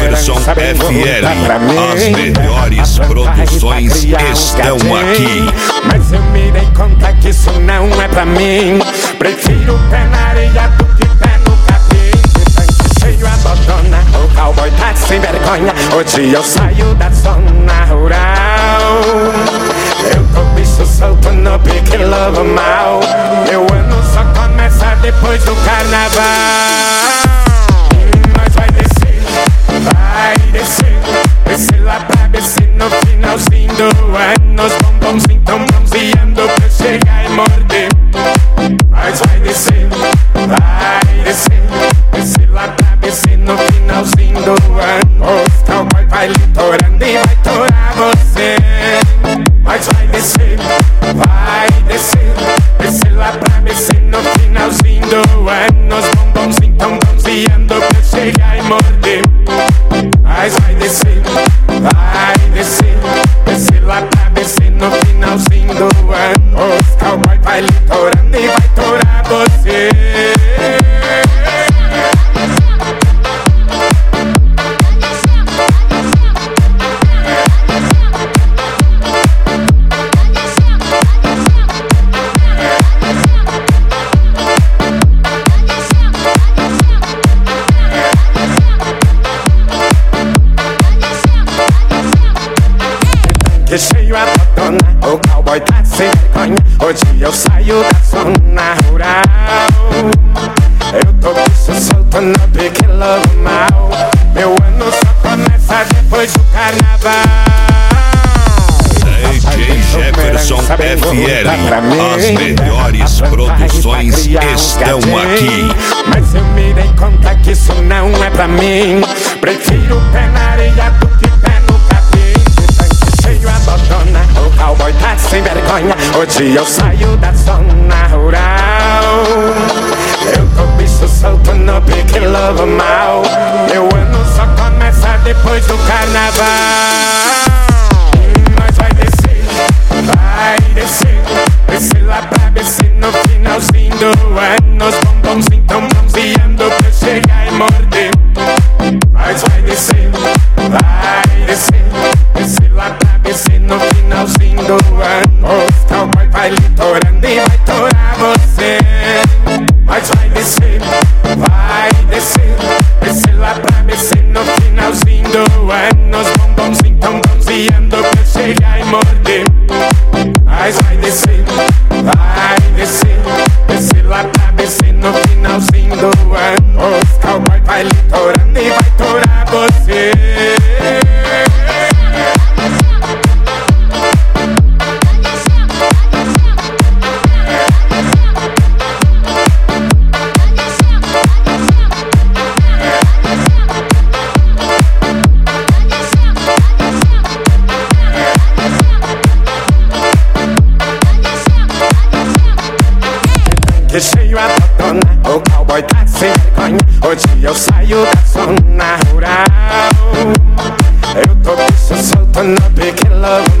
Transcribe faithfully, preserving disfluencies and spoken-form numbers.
Jefferson F L, as melhores produções estão aqui. Mas eu me dei conta que isso não é pra mim. Prefiro pé na areia do que pé no capim. De tanque cheio a dodona, o cowboy tá sem vergonha. Hoje eu saio da zona rural. Eu tô bicho solto no pique lobo mal. Meu ano só começa depois do carnaval. Mas vai descer, vai descer, descer lá pra descer no finalzinho do ano. Os bombonzinhos tão bronzeando pra chegar e morder. Mas vai descer, vai descer, descer lá pra descer no finalzinho do ano. Os cowboy vai litorando e vai torar você. Mas vai descer, vai descer, descer lá pra descer no finalzinho do ano. Os bombonzinhos tão bronzeando pra chegar e morder. Mas vai descer, vai descer, descer lá pra descer no finalzinho do ano. Os cowboy vai litorando e vai torar você. Que cheio a dodona, o cowboy tá sem vergonha. Hoje eu saio da zona rural. Eu tô bicho solto no pique lobo mal. Meu ano só começa depois do carnaval. D J Jefferson F L, as melhores produções estão aqui. Mas eu me dei conta que isso não é pra mim. Prefiro pé na areia do que pé no capim. De tanque cheio a dodona, o cowboy tá sem vergonha. Hoje eu saio da zona rural. Eu tô bicho solto no pique lobo mal. Meu ano só começa depois do carnaval. Mas vai descer, vai descer, descer lá pra descer no finalzinho do ano. Os bombonzinhos tão bronzeando pra chegar e morder. Mas vai descer, vai descer, descer lá pra descer no finalzinho do ano. Os cowboy vai litorando e vai torar você. Mas vai descer, vai descer, descer lá pra descer no finalzinho do ano. Os bombonzinhos tão bronzeando pra chegar e morder. Mas vai descer, vai descer, descer lá pra descer no finalzinho do ano. Os cowboy vai litorando e vai torar você. Que cheio a dodona, o cowboy tá sem vergonha. Hoje eu saio da zona rural. Eu tô bicho solto no pique lobo